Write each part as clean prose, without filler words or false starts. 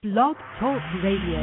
Blog Talk Radio.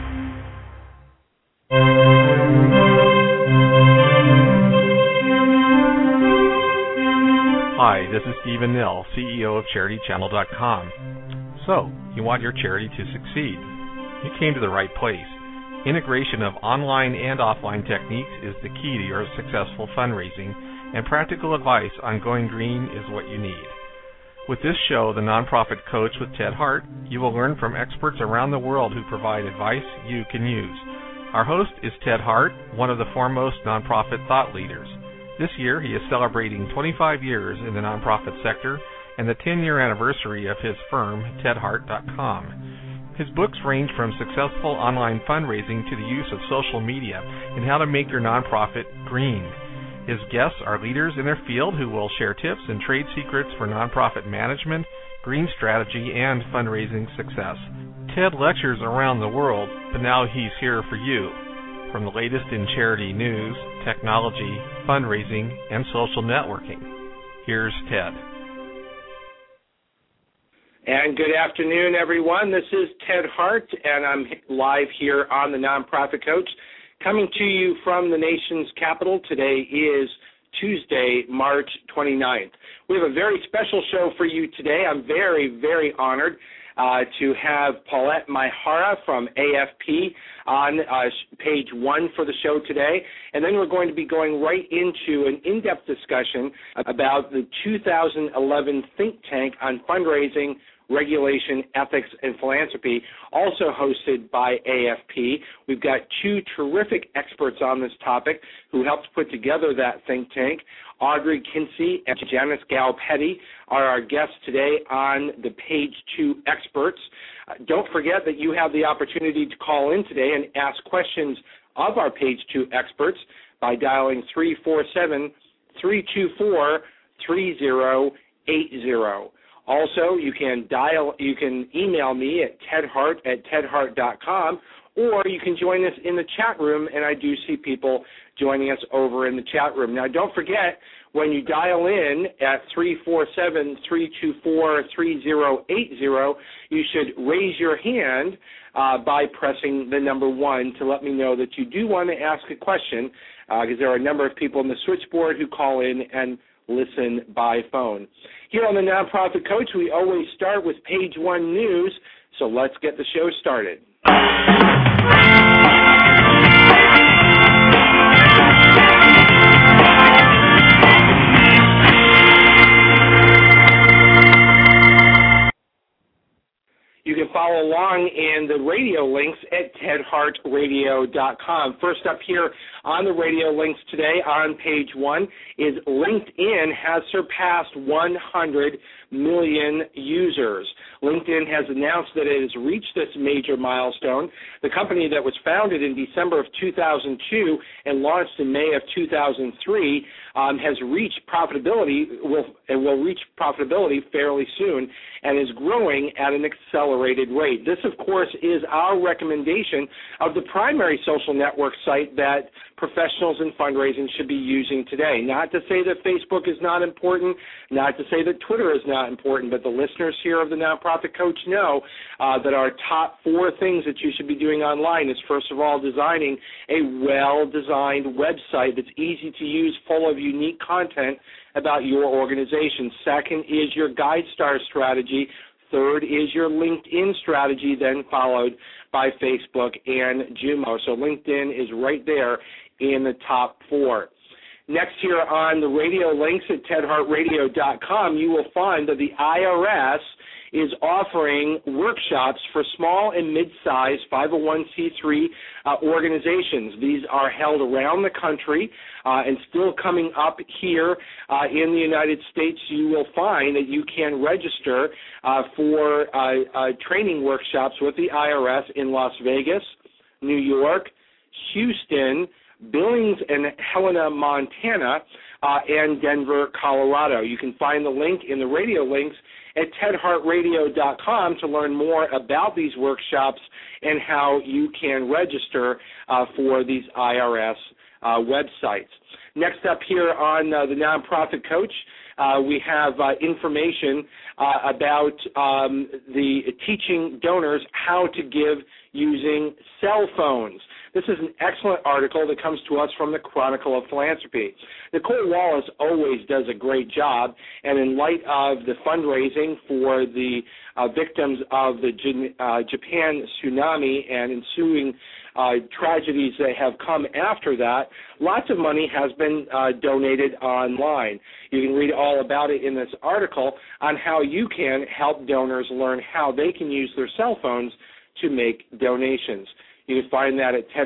Hi, this is Stephen Nill, CEO of CharityChannel.com. So, you want your charity to succeed? You came to the right place. Integration of online and offline techniques is the key to your successful fundraising, and practical advice on going green is what you need. With this show, The Nonprofit Coach with Ted Hart, you will learn from experts around the world who provide advice you can use. Our host is Ted Hart, one of the foremost nonprofit thought leaders. This year, he is celebrating 25 years in the nonprofit sector and the 10-year anniversary of his firm, TedHart.com. His books range from successful online fundraising to the use of social media and how to make your nonprofit green. His guests are leaders in their field who will share tips and trade secrets for nonprofit management, green strategy, and fundraising success. Ted lectures around the world, but now he's here for you. From the latest in charity news, technology, fundraising, and social networking. Here's Ted. And good afternoon, everyone. This is Ted Hart, and I'm live here on the Nonprofit Coach, coming to you from the nation's capital. Today is Tuesday, March 29th. We have a very special show for you today. I'm very, very honored to have Paulette Maihara from AFP on page one for the show today. And then we're going to be going right into an in-depth discussion about the 2011 think tank on fundraising, regulation, ethics, and philanthropy, also hosted by AFP. We've got two terrific experts on this topic who helped put together that think tank. Audrey Kinsey and Janice Galpetti are our guests today on the Page 2 experts. Don't forget that you have the opportunity to call in today and ask questions of our Page 2 experts by dialing 347-324-3080. Also, you can email me at tedhart@tedhart.com, or you can join us in the chat room, and I do see people joining us over in the chat room. Now, don't forget, when you dial in at 347-324-3080, you should raise your hand by pressing the number 1 to let me know that you do want to ask a question, because there are a number of people in the switchboard who call in and listen by phone. Here on the Nonprofit Coach, we always start with page 1 news, so let's get the show started. You can follow along in the radio links at tedhartradio.com. First up here on the radio links today on page 1 is LinkedIn has surpassed 100 million users. LinkedIn has announced that it has reached this major milestone. The company that was founded in December of 2002 and launched in May of 2003 has reached profitability, will reach profitability fairly soon, and is growing at an accelerated rate. This, of course, is our recommendation of the primary social network site that professionals in fundraising should be using today. Not to say that Facebook is not important, not to say that Twitter is not important, but the listeners here of the Nonprofit Coach know that our top 4 things that you should be doing online is, first of all, designing a well-designed website that's easy to use, full of unique content about your organization. Second is your GuideStar strategy. Third is your LinkedIn strategy, then followed by Facebook and Jumo. So LinkedIn is right there in the top 4. Next here on the radio links at tedhartradio.com, you will find that the IRS is offering workshops for small and mid-sized 501c3 organizations. These are held around the country and still coming up here in the United States. You will find that you can register for training workshops with the IRS in Las Vegas, New York, Houston, Billings and Helena, Montana, and Denver, Colorado. You can find the link in the radio links at tedhartradio.com to learn more about these workshops and how you can register for these IRS websites. Next up here on the Nonprofit Coach, we have information about the teaching donors how to give using cell phones. This is an excellent article that comes to us from the Chronicle of Philanthropy. Nicole Wallace always does a great job, and in light of the fundraising for the victims of the Japan tsunami and ensuing tragedies that have come after that, lots of money has been donated online. You can read all about it in this article on how you can help donors learn how they can use their cell phones to make donations. You can find that at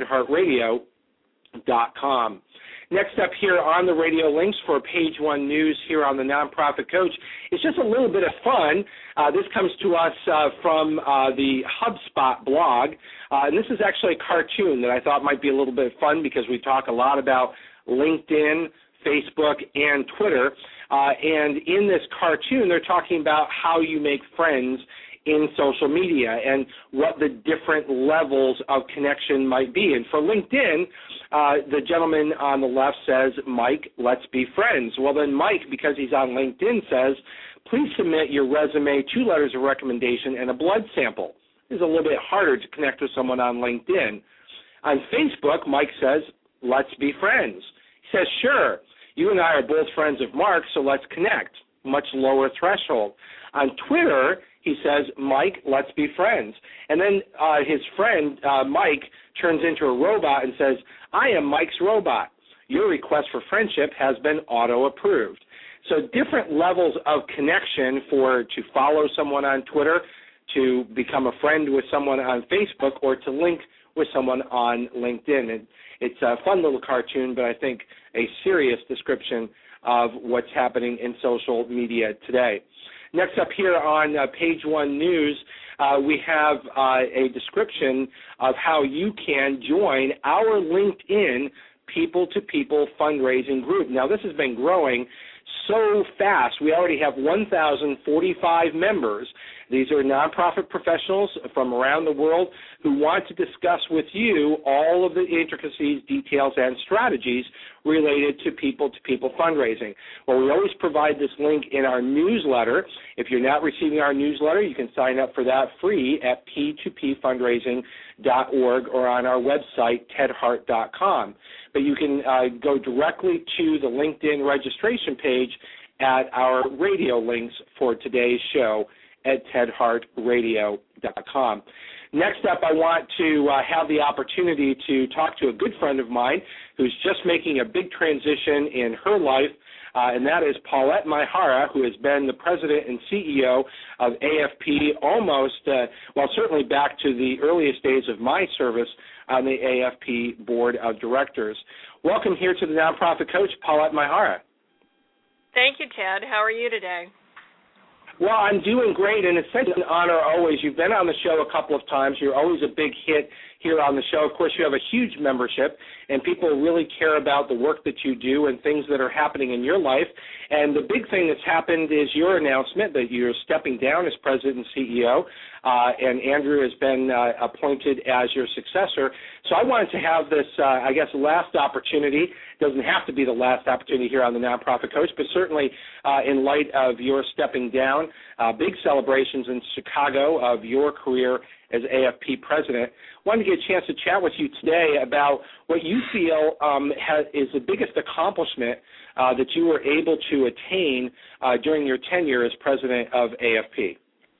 tedhartradio.com. Next up here on the radio links for Page One News here on the Nonprofit Coach is just a little bit of fun. This comes to us from the HubSpot blog, and this is actually a cartoon that I thought might be a little bit fun because we talk a lot about LinkedIn, Facebook, and Twitter. And in this cartoon, they're talking about how you make friends in social media and what the different levels of connection might be. And for LinkedIn, the gentleman on the left says, Mike, let's be friends. Well, then Mike, because he's on LinkedIn, says, please submit your resume, 2 letters of recommendation, and a blood sample. It's a little bit harder to connect with someone on LinkedIn. On Facebook, Mike says, let's be friends. He says, sure, you and I are both friends of Mark, so let's connect. Much lower threshold. On Twitter, he says, Mike, let's be friends. And then his friend, Mike, turns into a robot and says, I am Mike's robot. Your request for friendship has been auto-approved. So different levels of connection to follow someone on Twitter, to become a friend with someone on Facebook, or to link with someone on LinkedIn. And it's a fun little cartoon, but I think a serious description of what's happening in social media today. Next up here on Page One News, we have a description of how you can join our LinkedIn people-to-people fundraising group. Now, this has been growing so fast. We already have 1,045 members. These are nonprofit professionals from around the world who want to discuss with you all of the intricacies, details, and strategies related to people-to-people fundraising. Well, we always provide this link in our newsletter. If you're not receiving our newsletter, you can sign up for that free at p2pfundraising.org or on our website, tedhart.com. But you can go directly to the LinkedIn registration page at our radio links for today's show at tedhartradio.com. Next up, I want to have the opportunity to talk to a good friend of mine who's just making a big transition in her life, and that is Paulette Maihara, who has been the president and CEO of AFP certainly back to the earliest days of my service on the AFP Board of Directors. Welcome here to the Nonprofit Coach, Paulette Maihara. Thank you, Ted. How are you today? Well, I'm doing great, and it's such an honor always. You've been on the show a couple of times. You're always a big hit here on the show. Of course, you have a huge membership, and people really care about the work that you do and things that are happening in your life. And the big thing that's happened is your announcement that you're stepping down as president and CEO, and Andrew has been appointed as your successor. So I wanted to have this, last opportunity. It doesn't have to be the last opportunity here on the Nonprofit Coach, but certainly in light of your stepping down, big celebrations in Chicago of your career as AFP president. Wanted to get a chance to chat with you today about what you feel is the biggest accomplishment that you were able to attain during your tenure as president of AFP.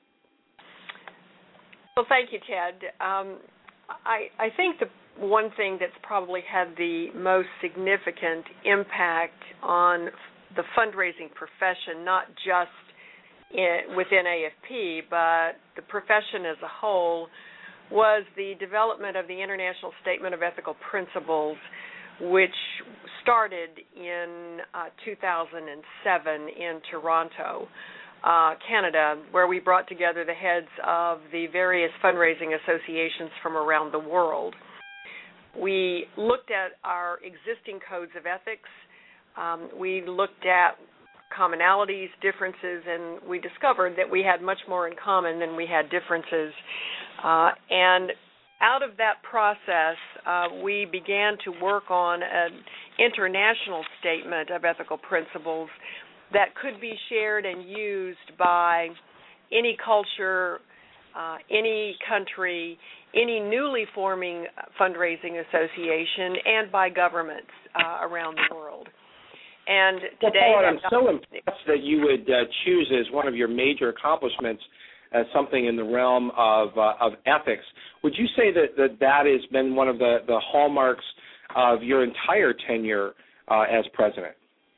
Well, thank you, Ted. I think the one thing that's probably had the most significant impact on the fundraising profession, not just within AFP, but the profession as a whole, was the development of the International Statement of Ethical Principles, which started in 2007 in Toronto, Canada, where we brought together the heads of the various fundraising associations from around the world. We looked at our existing codes of ethics. We looked at commonalities, differences, and we discovered that we had much more in common than we had differences. And out of that process, we began to work on an international statement of ethical principles that could be shared and used by any culture, any country, any newly forming fundraising association, and by governments around the world. And today, Paula, I'm so impressed that you would choose as one of your major accomplishments as something in the realm of ethics. Would you say that has been one of the hallmarks of your entire tenure as president?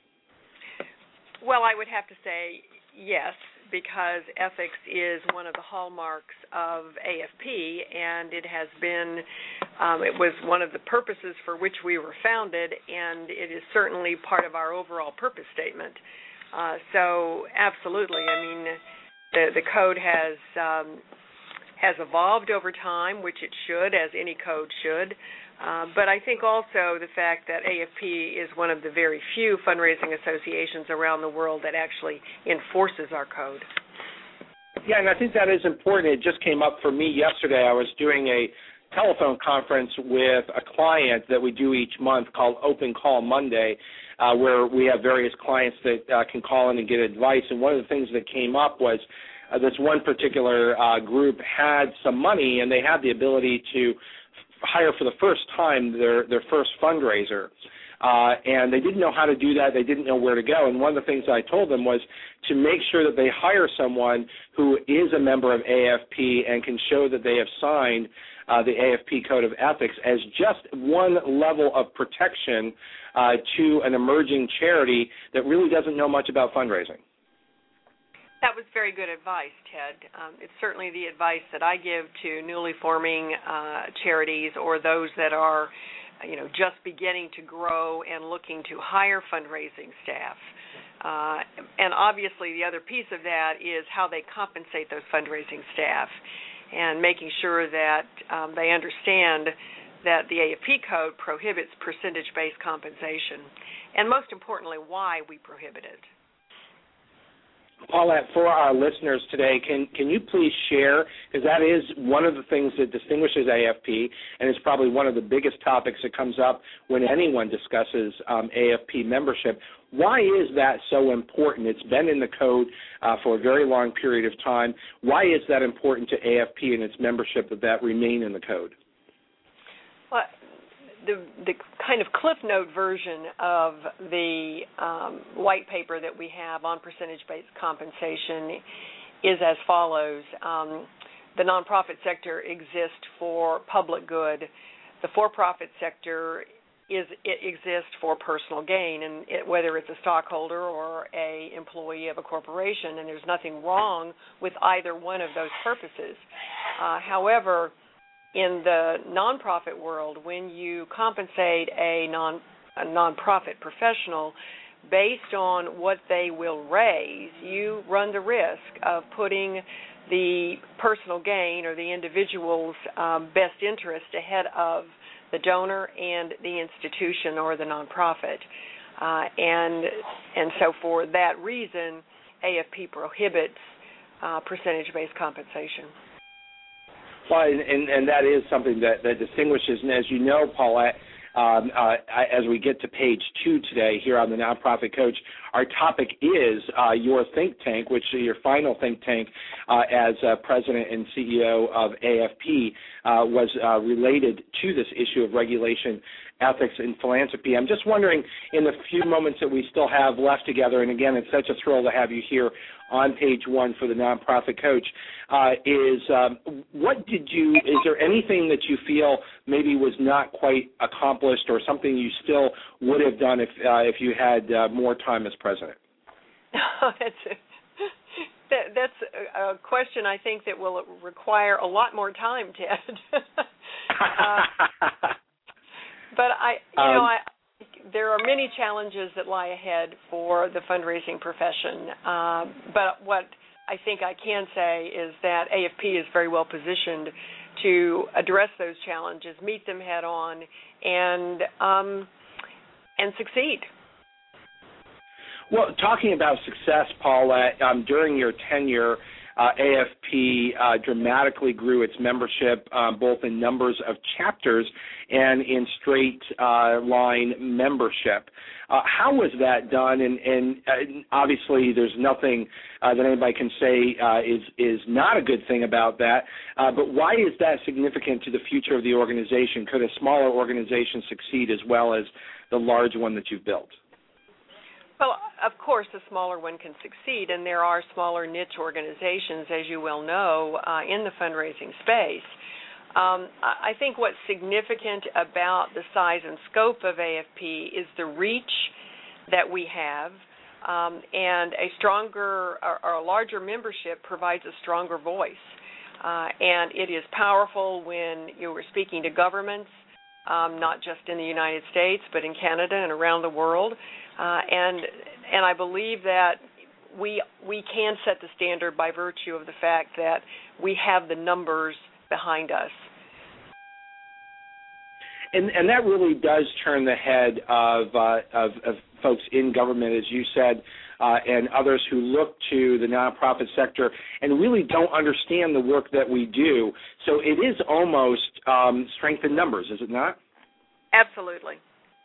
Well, I would have to say yes, because ethics is one of the hallmarks of AFP, and it has been, it was one of the purposes for which we were founded, and it is certainly part of our overall purpose statement. So absolutely, I mean, the code has evolved over time, which it should, as any code should. But I think also the fact that AFP is one of the very few fundraising associations around the world that actually enforces our code. Yeah, and I think that is important. It just came up for me yesterday. I was doing a telephone conference with a client that we do each month called Open Call Monday, where we have various clients that can call in and get advice. And one of the things that came up was this one particular group had some money, and they had the ability to hire for the first time their first fundraiser. And they didn't know how to do that. They didn't know where to go. And one of the things I told them was to make sure that they hire someone who is a member of AFP and can show that they have signed the AFP Code of Ethics as just one level of protection to an emerging charity that really doesn't know much about fundraising. That was very good advice, Ted. It's certainly the advice that I give to newly forming charities or those that are, just beginning to grow and looking to hire fundraising staff. And obviously the other piece of that is how they compensate those fundraising staff and making sure that they understand that the AFP code prohibits percentage-based compensation, and most importantly, why we prohibit it. Paulette, for our listeners today, can you please share, because that is one of the things that distinguishes AFP, and it's probably one of the biggest topics that comes up when anyone discusses AFP membership. Why is that so important? It's been in the code for a very long period of time. Why is that important to AFP and its membership that remain in the code? Well, the kind of Cliff Note version of the white paper that we have on percentage-based compensation is as follows. The nonprofit sector exists for public good. The for-profit sector exists for personal gain, and whether it's a stockholder or a employee of a corporation, and there's nothing wrong with either one of those purposes. However, in the nonprofit world, when you compensate a nonprofit professional based on what they will raise, you run the risk of putting the personal gain or the individual's best interest ahead of the donor and the institution or the nonprofit. And so for that reason, AFP prohibits percentage-based compensation. Well, and that is something that distinguishes. And as you know, Paulette, as we get to page 2 today here on the Nonprofit Coach, our topic is your think tank, which is your final think tank as president and CEO of AFP, was related to this issue of regulation, ethics, and philanthropy. I'm just wondering, in the few moments that we still have left together, and again, it's such a thrill to have you here on page 1 for the Nonprofit Coach, is there anything that you feel maybe was not quite accomplished or something you still would have done if you had more time as president? That's a question I think that will require a lot more time, Ted. But there are many challenges that lie ahead for the fundraising profession. But what I think I can say is that AFP is very well positioned to address those challenges, meet them head on, and succeed. Well, talking about success, Paulette, during your tenure, AFP dramatically grew its membership, both in numbers of chapters and in straight line membership. How was that done? And obviously, there's nothing that anybody can say is not a good thing about that. But why is that significant to the future of the organization? Could a smaller organization succeed as well as the large one that you've built? Well, of course, a smaller one can succeed, and there are smaller niche organizations, as you well know, in the fundraising space. I think what's significant about the size and scope of AFP is the reach that we have, and a stronger or a larger membership provides a stronger voice. And it is powerful when you were speaking to governments, not just in the United States, but in Canada and around the world. And I believe that we can set the standard by virtue of the fact that we have the numbers behind us. And that really does turn the head of folks in government, as you said, and others who look to the nonprofit sector and really don't understand the work that we do. So it is almost strength in numbers, is it not? Absolutely.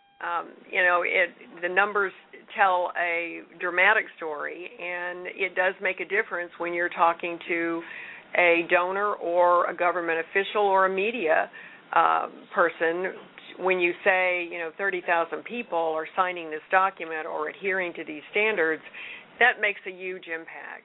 The numbers tell a dramatic story, and it does make a difference when you're talking to a donor or a government official or a media person. When you say, 30,000 people are signing this document or adhering to these standards, that makes a huge impact.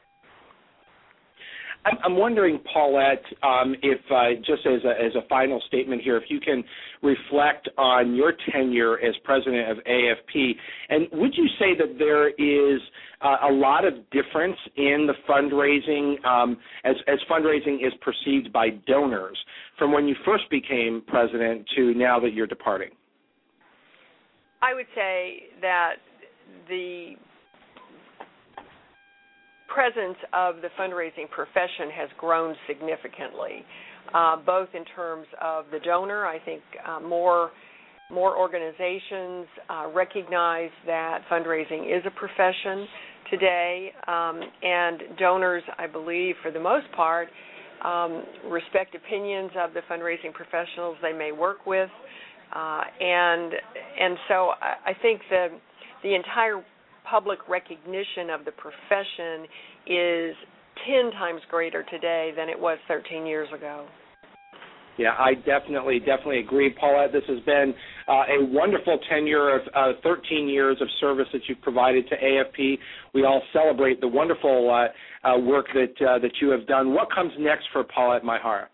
I'm wondering, Paulette, if just as a final statement here, if you can reflect on your tenure as president of AFP, and would you say that there is a lot of difference in the fundraising as fundraising is perceived by donors from when you first became president to now that you're departing? I would say that the presence of the fundraising profession has grown significantly, both in terms of the donor. I think more organizations recognize that fundraising is a profession today, and donors, I believe, for the most part, respect opinions of the fundraising professionals they may work with, and so I think the entire public recognition of the profession is 10 times greater today than it was 13 years ago. Yeah, I definitely agree, Paulette. This has been a wonderful tenure of 13 years of service that you've provided to AFP. We all celebrate the wonderful work that you have done. What comes next for Paulette Mihara?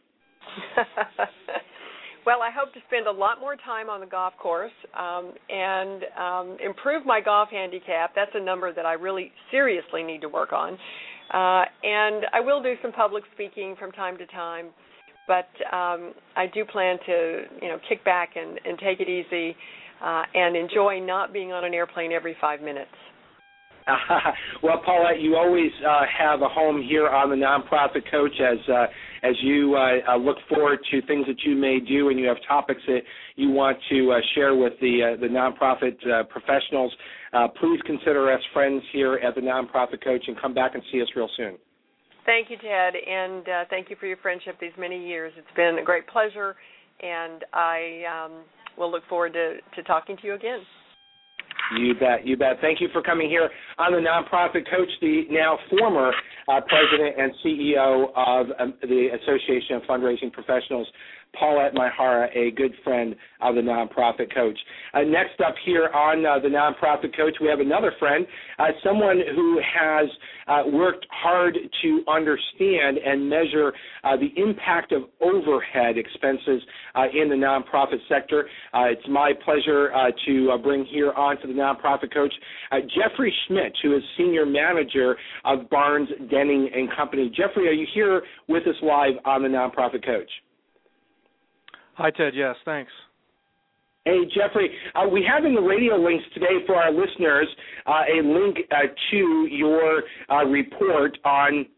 Well, I hope to spend a lot more time on the golf course and improve my golf handicap. That's a number that I really seriously need to work on. And I will do some public speaking from time to time, but I do plan to, kick back and take it easy and enjoy not being on an airplane every 5 minutes. Well, Paulette, you always have a home here on the Nonprofit Coach as you look forward to things that you may do, and you have topics that you want to share with the nonprofit professionals. Please consider us friends here at the Nonprofit Coach and come back and see us real soon. Thank you, Ted, and thank you for your friendship these many years. It's been a great pleasure, and I will look forward to talking to you again. You bet. Thank you for coming here on the Nonprofit Coach, the now former president and CEO of the Association of Fundraising Professionals, Paulette Mihara, a good friend of the Nonprofit Coach. Next up here on the Nonprofit Coach, we have another friend, someone who has worked hard to understand and measure the impact of overhead expenses in the nonprofit sector. It's my pleasure to bring here on to the Nonprofit Coach Jeffrey Schmidt, who is Senior Manager of Barnes, Denning & Company. Jeffrey, are you here with us live on the Nonprofit Coach? Hi, Ted. Yes, thanks. Hey, Jeffrey, we have in the radio links today for our listeners a link to your report on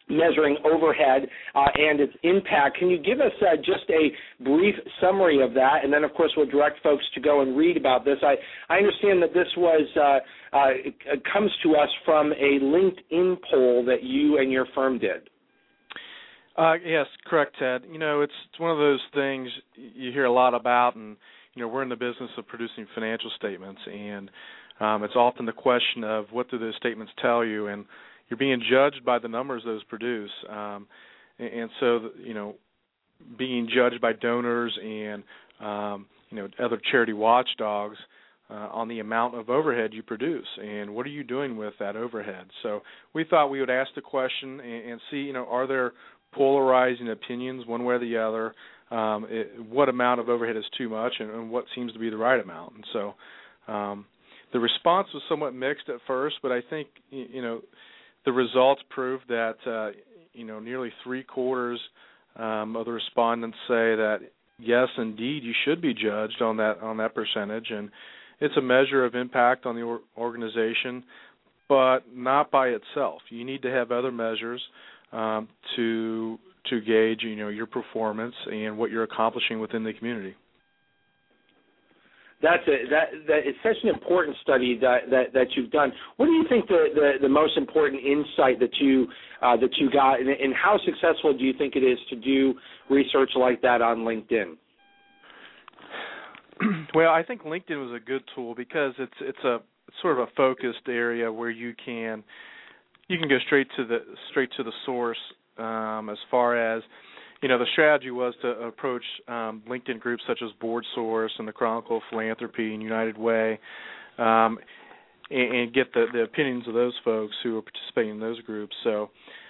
measuring overhead and its impact. Can you give us just a brief summary of that? And then, of course, we'll direct folks to go and read about this. I understand that this was it comes to us from a LinkedIn poll that you and your firm did. Yes, correct, Ted. It's one of those things you hear a lot about, and we're in the business of producing financial statements, and it's often the question of what do those statements tell you, and you're being judged by the numbers those produce, and so being judged by donors and other charity watchdogs on the amount of overhead you produce, and what are you doing with that overhead? So we thought we would ask the question and see, are there polarizing opinions one way or the other? What amount of overhead is too much, and what seems to be the right amount? And so the response was somewhat mixed at first, but I think the results prove that nearly 3/4 of the respondents say that yes, indeed, you should be judged on that percentage, and it's a measure of impact on the organization, but not by itself. You need to have other measures to gauge your performance and what you're accomplishing within the community. That it's such an important study that you've done. What do you think the most important insight that you got, and how successful do you think it is to do research like that on LinkedIn? Well, I think LinkedIn was a good tool because it's sort of a focused area where you can go straight to the source as far as the strategy was to approach LinkedIn groups such as BoardSource and the Chronicle of Philanthropy and United Way, and get the opinions of those folks who are participating in those groups. So,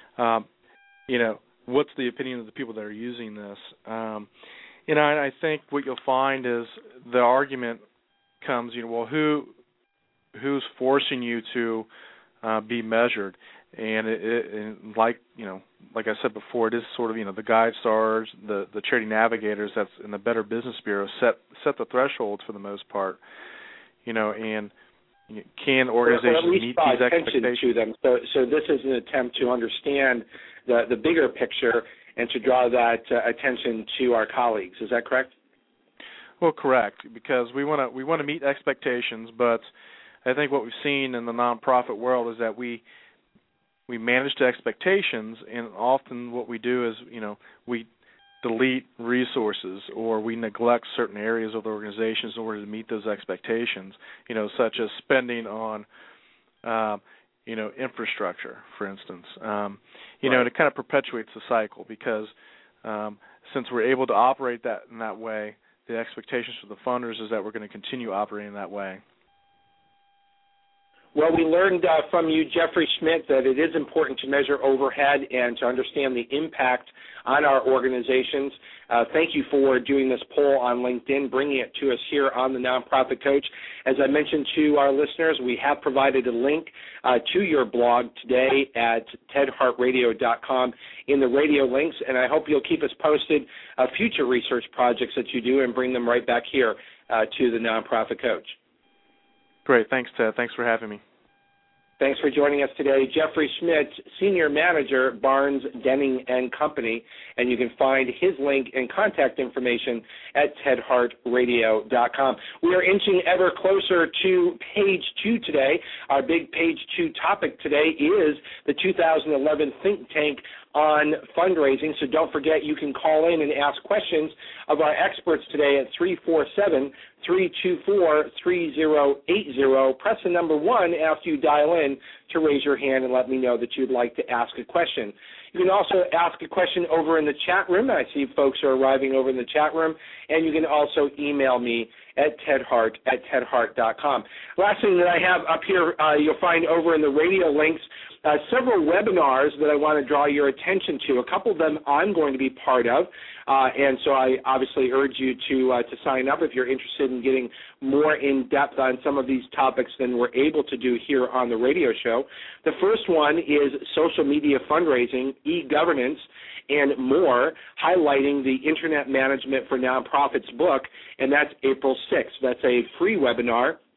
what's the opinion of the people that are using this? And I think what you'll find is the argument comes, well, who's forcing you to be measured? And like I said before, it is sort of the GuideStars, the Charity Navigators that's in the Better Business Bureau set the thresholds for the most part, and can organizations meet these expectations to them? So this is an attempt to understand the bigger picture and to draw that attention to our colleagues. Is that correct? Well, correct, because we want to meet expectations, but I think what we've seen in the nonprofit world is that we manage to expectations, and often what we do is, we delete resources or we neglect certain areas of the organizations in order to meet those expectations, such as spending on, infrastructure, for instance. Right. And it kind of perpetuates the cycle because since we're able to operate that in that way, the expectations for the funders is that we're going to continue operating that way. Well, we learned from you, Jeffrey Schmidt, that it is important to measure overhead and to understand the impact on our organizations. Thank you for doing this poll on LinkedIn, bringing it to us here on the Nonprofit Coach. As I mentioned to our listeners, we have provided a link to your blog today at tedhartradio.com in the radio links, and I hope you'll keep us posted future research projects that you do and bring them right back here to the Nonprofit Coach. Great. Thanks, Ted. Thanks for having me. Thanks for joining us today. Jeffrey Schmidt, Senior Manager, Barnes, Denning & Company, and you can find his link and contact information at tedhartradio.com. We are inching ever closer to page 2 today. Our big page 2 topic today is the 2011 Think Tank on fundraising, so don't forget you can call in and ask questions of our experts today at 347-324-3080. Press the number 1 after you dial in to raise your hand and let me know that you'd like to ask a question. You can also ask a question over in the chat room. I see folks are arriving over in the chat room, and you can also email me at tedhart@tedhart.com. Last thing that I have up here, you'll find over in the radio links, several webinars that I want to draw your attention to. A couple of them I'm going to be part of, and so I obviously urge you to sign up if you're interested in getting more in-depth on some of these topics than we're able to do here on the radio show. The first one is social media fundraising, e-governance, and more, highlighting the Internet Management for Nonprofits book, and that's April 6th. That's a free webinar.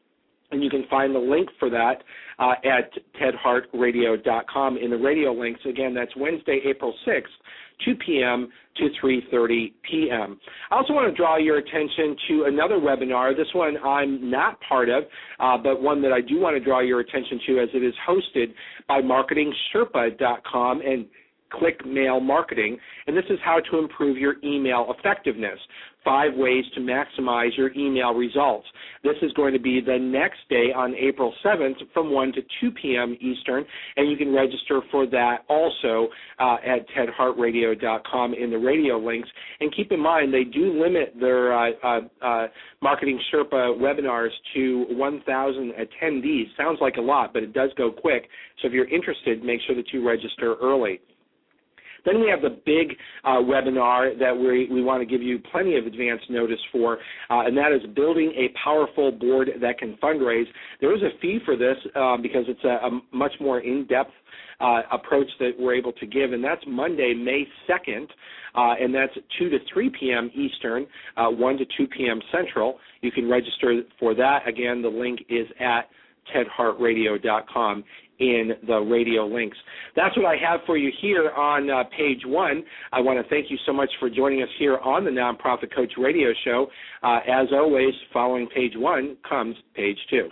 And you can find the link for that at tedhartradio.com in the radio links. Again, that's Wednesday, April 6th, 2 p.m. to 3:30 p.m. I also want to draw your attention to another webinar. This one I'm not part of, but one that I do want to draw your attention to, as it is hosted by MarketingSherpa.com and Click Mail Marketing, and this is how to improve your email effectiveness. 5 ways to maximize your email results. This is going to be the next day on April 7th from 1 to 2 p.m. Eastern, and you can register for that also at tedhartradio.com in the radio links. And keep in mind, they do limit their Marketing Sherpa webinars to 1,000 attendees. Sounds like a lot, but it does go quick. So if you're interested, make sure that you register early. Then we have the big webinar that we want to give you plenty of advance notice for, and that is building a powerful board that can fundraise. There is a fee for this because it's a much more in-depth approach that we're able to give, and that's Monday, May 2nd, and that's 2 to 3 p.m. Eastern, 1 to 2 p.m. Central. You can register for that. Again, the link is at tedhartradio.com in the radio links. That's what I have for you here on page 1. I want to thank you so much for joining us here on the Nonprofit Coach Radio Show. As always, following page 1 comes page 2.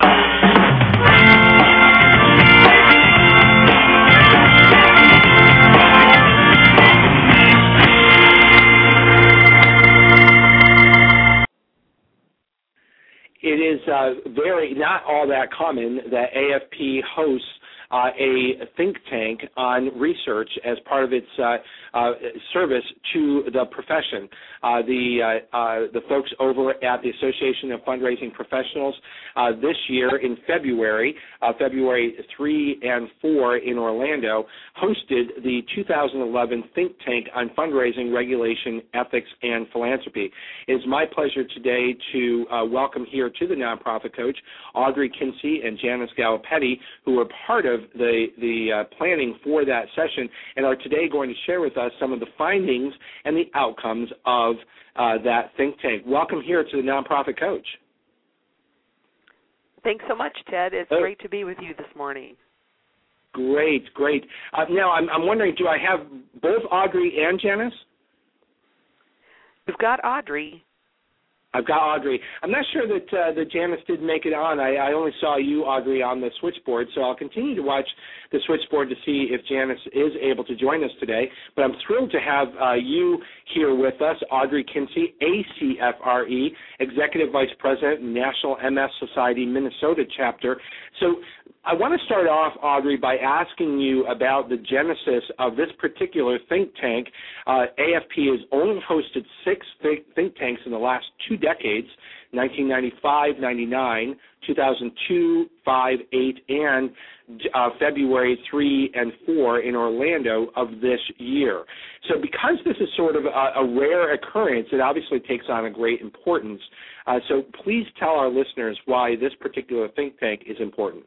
It is not all that common that AFP hosts a think tank on research as part of its service to the profession. The folks over at the Association of Fundraising Professionals this year in February 3 and 4 in Orlando, hosted the 2011 Think Tank on Fundraising, Regulation, Ethics, and Philanthropy. It is my pleasure today to welcome here to the Nonprofit Coach Audrey Kinsey and Janice Gallipetti, who were part of the planning for that session and are today going to share with us some of the findings and the outcomes of that think tank. Welcome here to the Nonprofit Coach. Thanks so much, Ted. It's great to be with you this morning. Great. Now, I'm wondering, do I have both Audrey and Janice? We've got Audrey. I've got Audrey. I'm not sure that Janice did make it on. I only saw you, Audrey, on the switchboard, so I'll continue to watch the switchboard to see if Janice is able to join us today. But I'm thrilled to have you here with us, Audrey Kinsey, ACFRE, Executive Vice President, National MS Society, Minnesota Chapter. So I want to start off, Audrey, by asking you about the genesis of this particular think tank. AFP has only hosted 6 think tanks in the last 2 decades, 1995, 99, 2002, 5, 8, and February 3 and 4 in Orlando of this year. So because this is sort of a rare occurrence, it obviously takes on a great importance. So please tell our listeners why this particular think tank is important.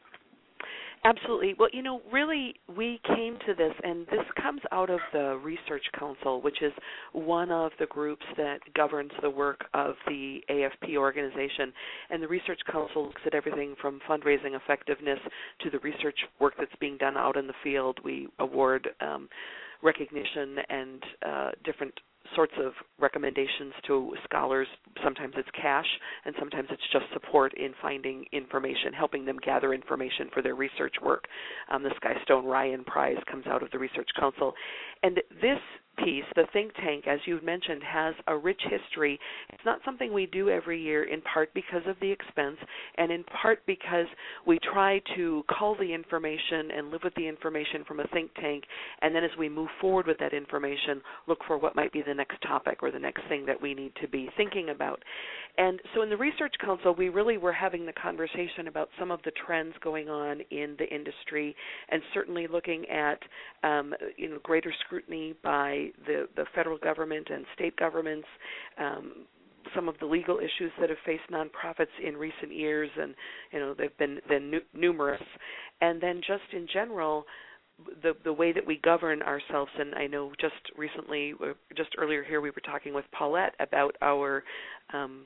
Absolutely. Well, really we came to this, and this comes out of the Research Council, which is one of the groups that governs the work of the AFP organization. And the Research Council looks at everything from fundraising effectiveness to the research work that's being done out in the field. We award recognition and different sorts of recommendations to scholars. Sometimes it's cash, and sometimes it's just support in finding information, helping them gather information for their research work. The Skystone Ryan Prize comes out of the Research Council. And this piece, the think tank, as you mentioned, has a rich history. It's not something we do every year, in part because of the expense and in part because we try to cull the information and live with the information from a think tank, and then as we move forward with that information, look for what might be the next topic or the next thing that we need to be thinking about. And so in the Research Council, we really were having the conversation about some of the trends going on in the industry, and certainly looking at greater scrutiny by the federal government and state governments, some of the legal issues that have faced nonprofits in recent years, and they've been numerous. And then just in general, the way that we govern ourselves. And I know just earlier here we were talking with Paulette about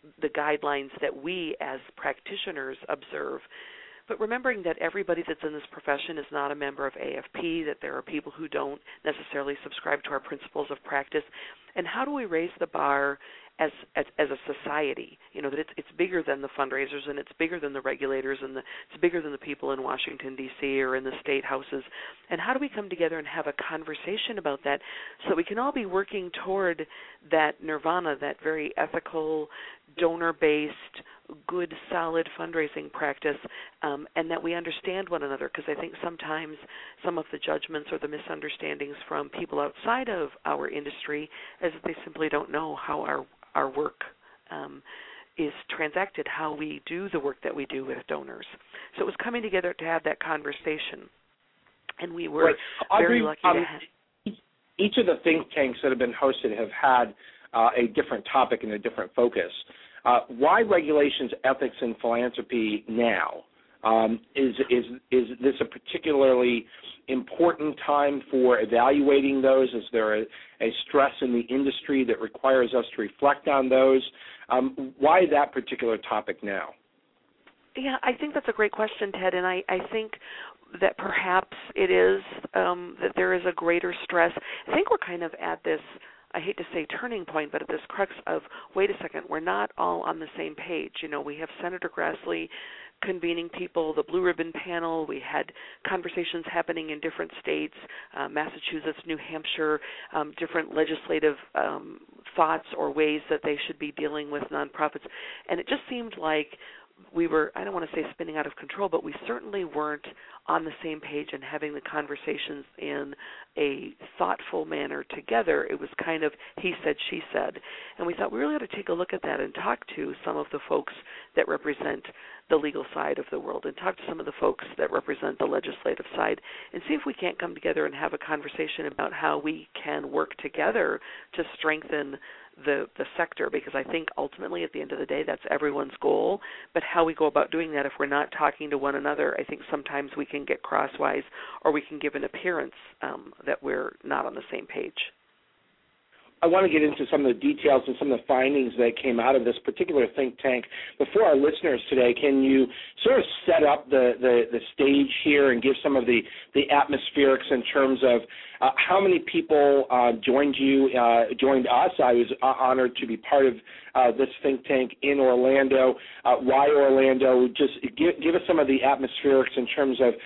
the guidelines that we as practitioners observe. But remembering that everybody that's in this profession is not a member of AFP, that there are people who don't necessarily subscribe to our principles of practice, and how do we raise the bar as a society? That it's bigger than the fundraisers, and it's bigger than the regulators, and it's bigger than the people in Washington, D.C. or in the state houses. And how do we come together and have a conversation about that so that we can all be working toward that nirvana, that very ethical, donor-based, good, solid fundraising practice, and that we understand one another? Because I think sometimes some of the judgments or the misunderstandings from people outside of our industry is that they simply don't know how our work is transacted, how we do the work that we do with donors. So it was coming together to have that conversation, and we were very lucky to have. Each of the think tanks that have been hosted have had a different topic and a different focus. Why regulations, ethics, and philanthropy now? Is this a particularly important time for evaluating those? Is there a stress in the industry that requires us to reflect on those? Why that particular topic now? Yeah, I think that's a great question, Ted, and I think that perhaps it is that there is a greater stress. I think we're kind of at this, I hate to say turning point, but at this crux of, wait a second, we're not all on the same page. We have Senator Grassley convening people, the Blue Ribbon Panel. We had conversations happening in different states, Massachusetts, New Hampshire, different legislative thoughts or ways that they should be dealing with nonprofits. And it just seemed like we were, I don't want to say spinning out of control, but we certainly weren't on the same page and having the conversations in a thoughtful manner together. It was kind of he said, she said. And we thought we really ought to take a look at that and talk to some of the folks that represent the legal side of the world and talk to some of the folks that represent the legislative side and see if we can't come together and have a conversation about how we can work together to strengthen the sector, because I think ultimately at the end of the day that's everyone's goal, but how we go about doing that if we're not talking to one another, I think sometimes we can get crosswise or we can give an appearance that we're not on the same page. I want to get into some of the details and some of the findings that came out of this particular think tank. Before our listeners today, can you sort of set up the stage here and give some of the atmospherics in terms of how many people joined us? I was honored to be part of this think tank in Orlando. Why Orlando? Just give us some of the atmospherics in terms of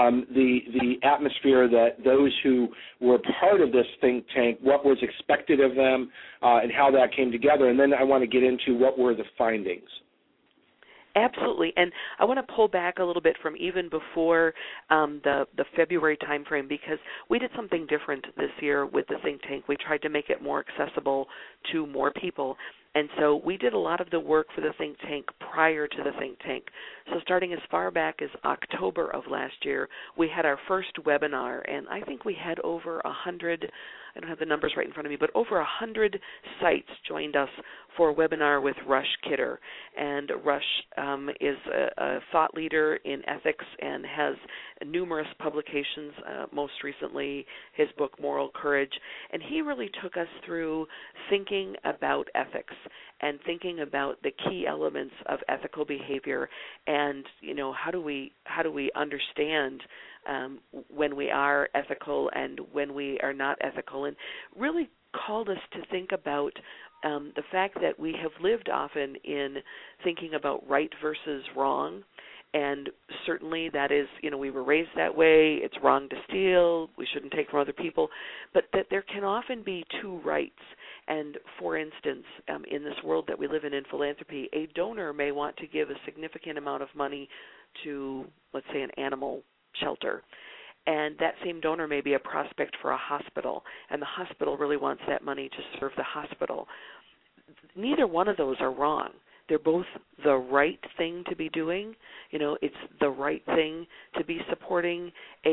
the atmosphere that those who were part of this think tank, what was expected of them, and how that came together. And then I want to get into what were the findings. Absolutely, and I want to pull back a little bit from even before the February timeframe, because we did something different this year with the think tank. We tried to make it more accessible to more people. And so we did a lot of the work for the think tank prior to the think tank. So starting as far back as October of last year, we had our first webinar, and I think we had over 100, I don't have the numbers right in front of me, but over 100 sites joined us for a webinar with Rush Kidder. And Rush is a thought leader in ethics and has numerous publications, most recently his book Moral Courage. And he really took us through thinking about ethics and thinking about the key elements of ethical behavior, and how do we understand when we are ethical and when we are not ethical, and really called us to think about the fact that we have lived often in thinking about right versus wrong. And certainly that is, we were raised that way. It's wrong to steal. We shouldn't take from other people. But that there can often be two rights. And for instance, in this world that we live in philanthropy, a donor may want to give a significant amount of money to, let's say, an animal shelter. And that same donor may be a prospect for a hospital, and the hospital really wants that money to serve the hospital. Neither one of those are wrong. They're both the right thing to be doing. It's the right thing to be supporting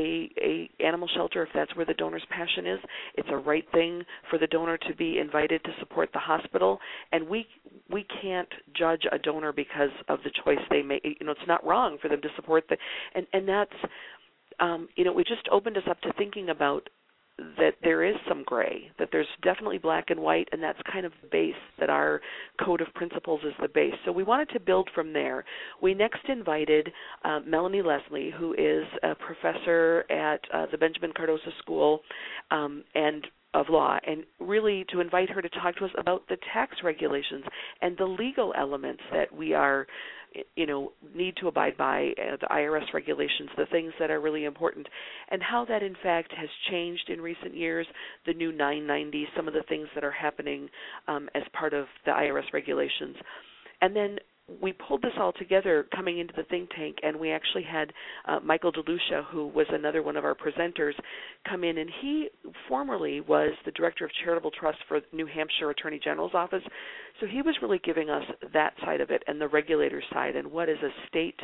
a animal shelter if that's where the donor's passion is. It's a right thing for the donor to be invited to support the hospital. And we can't judge a donor because of the choice they make. It's not wrong for them to support and that's it just opened us up to thinking about that there is some gray, that there's definitely black and white, and that's kind of the base, that our code of principles is the base. So we wanted to build from there. We next invited Melanie Leslie, who is a professor at the Benjamin Cardozo School and of law, and really to invite her to talk to us about the tax regulations and the legal elements that we are need to abide by, the IRS regulations, the things that are really important, and how that in fact has changed in recent years, the new 990, some of the things that are happening as part of the IRS regulations. And then we pulled this all together coming into the think tank, and we actually had Michael DeLucia, who was another one of our presenters, come in, and he formerly was the Director of Charitable Trust for New Hampshire Attorney General's Office. So he was really giving us that side of it and the regulator side, and what is a state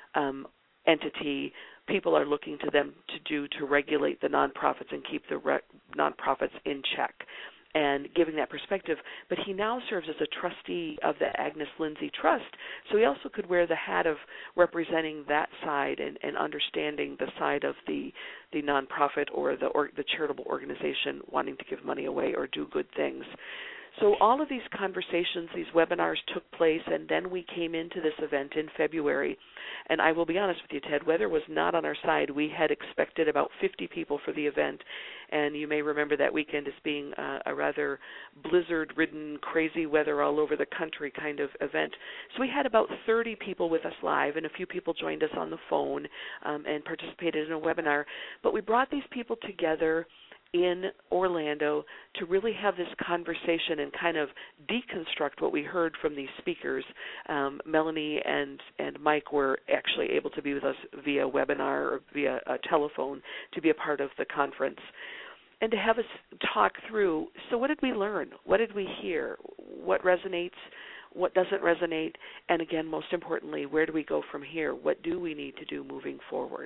entity people are looking to them to do to regulate the nonprofits and keep the nonprofits in check, and giving that perspective. But he now serves as a trustee of the Agnes Lindsay Trust, so he also could wear the hat of representing that side and understanding the side of the nonprofit or the charitable organization wanting to give money away or do good things. So all of these conversations, these webinars took place, and then we came into this event in February. And I will be honest with you, Ted, weather was not on our side. We had expected about 50 people for the event, and you may remember that weekend as being a rather blizzard-ridden, crazy weather all over the country kind of event. So we had about 30 people with us live, and a few people joined us on the phone and participated in a webinar. But we brought these people together in Orlando to really have this conversation and kind of deconstruct what we heard from these speakers. Melanie and Mike were actually able to be with us via webinar or via a telephone to be a part of the conference, and to have us talk through, so what did we learn? What did we hear? What resonates? What doesn't resonate? And again, most importantly, where do we go from here? What do we need to do moving forward?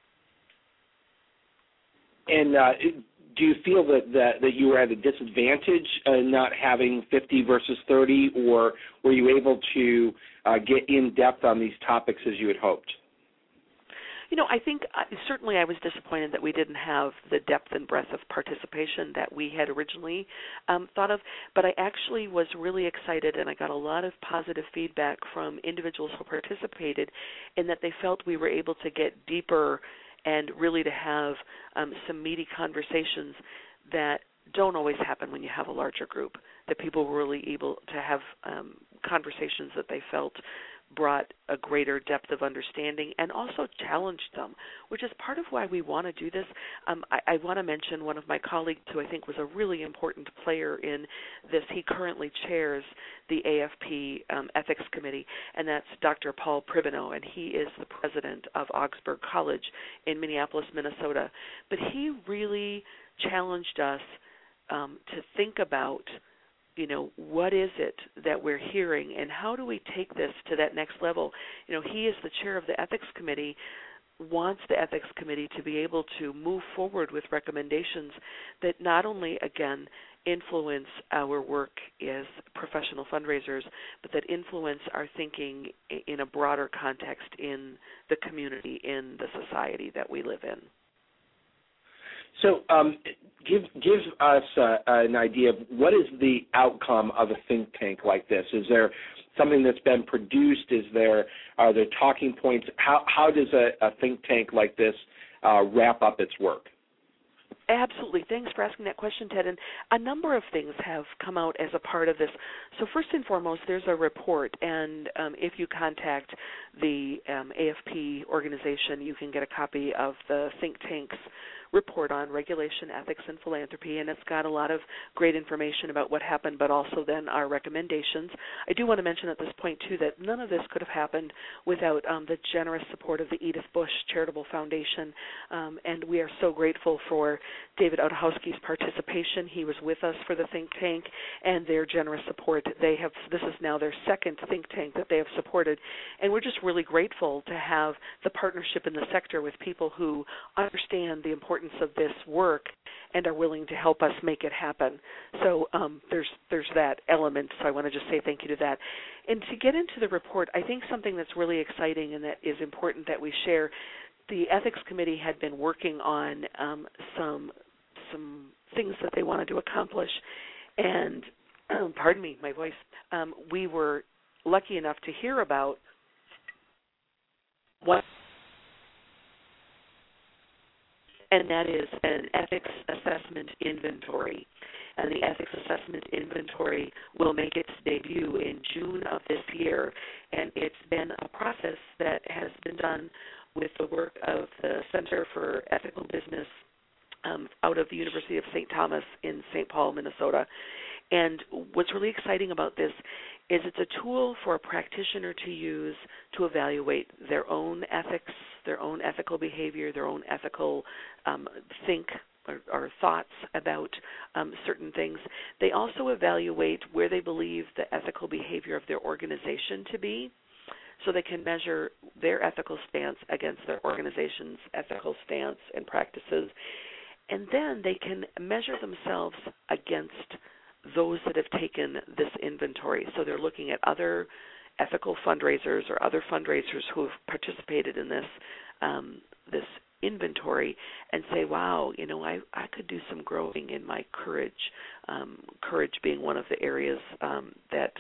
And do you feel that you were at a disadvantage not having 50 versus 30, or were you able to get in depth on these topics as you had hoped? I think certainly I was disappointed that we didn't have the depth and breadth of participation that we had originally thought of, but I actually was really excited, and I got a lot of positive feedback from individuals who participated in that they felt we were able to get deeper and really to have some meaty conversations that don't always happen when you have a larger group, that people were really able to have conversations that they felt brought a greater depth of understanding and also challenged them, which is part of why we want to do this. I want to mention one of my colleagues who I think was a really important player in this. He currently chairs the AFP Ethics Committee, and that's Dr. Paul Privino, and he is the president of Augsburg College in Minneapolis, Minnesota. But he really challenged us to think about what is it that we're hearing, and how do we take this to that next level? He is the chair of the Ethics Committee, wants the Ethics Committee to be able to move forward with recommendations that not only, again, influence our work as professional fundraisers, but that influence our thinking in a broader context in the community, in the society that we live in. So give us an idea of what is the outcome of a think tank like this. Is there something that's been produced? Are there talking points? How does a think tank like this wrap up its work? Absolutely. Thanks for asking that question, Ted. And a number of things have come out as a part of this. So first and foremost, there's a report, and if you contact the AFP organization, you can get a copy of the think tank's report on regulation, ethics, and philanthropy, and it's got a lot of great information about what happened, but also then our recommendations. I do want to mention at this point, too, that none of this could have happened without the generous support of the Edith Bush Charitable Foundation, and we are so grateful for David Otohowski's participation. He was with us for the think tank, and their generous support. This is now their second think tank that they have supported, and we're just really grateful to have the partnership in the sector with people who understand the importance of this work and are willing to help us make it happen. So there's that element, so I want to just say thank you to that. And to get into the report, I think something that's really exciting and that is important that we share, the Ethics Committee had been working on some some things that they wanted to accomplish. And, pardon me, my voice, we were lucky enough to hear about what, and that is an ethics assessment inventory. And the ethics assessment inventory will make its debut in June of this year. And it's been a process that has been done with the work of the Center for Ethical Business out of the University of St. Thomas in St. Paul, Minnesota. And what's really exciting about this is it's a tool for a practitioner to use to evaluate their own ethics, their own ethical behavior, their own ethical or thoughts about certain things. They also evaluate where they believe the ethical behavior of their organization to be, so they can measure their ethical stance against their organization's ethical stance and practices. And then they can measure themselves against those that have taken this inventory. So they're looking at other ethical fundraisers or other fundraisers who have participated in this this inventory and say, wow, I could do some growing in my courage, courage being one of the areas that